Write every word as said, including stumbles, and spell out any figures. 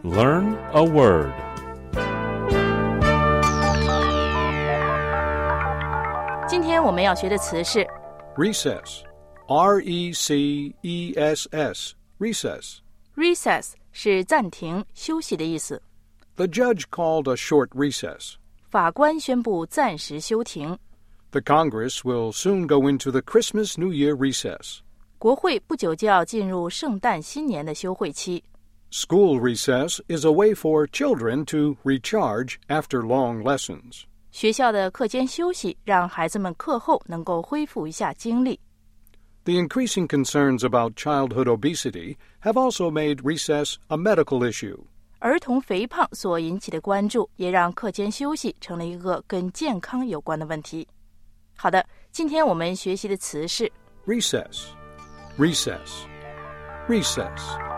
Learn a word. Recess. 今天我们要学的词是 Recess. R E C E S S. Recess. Recess 是暂停、休息的意思。 The judge called a short recess. 法官宣布暂时休庭。 The Congress will soon go into the Christmas New Year recess. 国会不久就要进入圣诞新年的休会期。 School recess is a way for children to recharge after long lessons. 学校的课间休息让孩子们课后能够恢复一下精力。 The increasing concerns about childhood obesity have also made recess a medical issue. 儿童肥胖所引起的关注也让课间休息成了一个跟健康有关的问题。好的，今天我们学习的词是 Recess. Recess. Recess.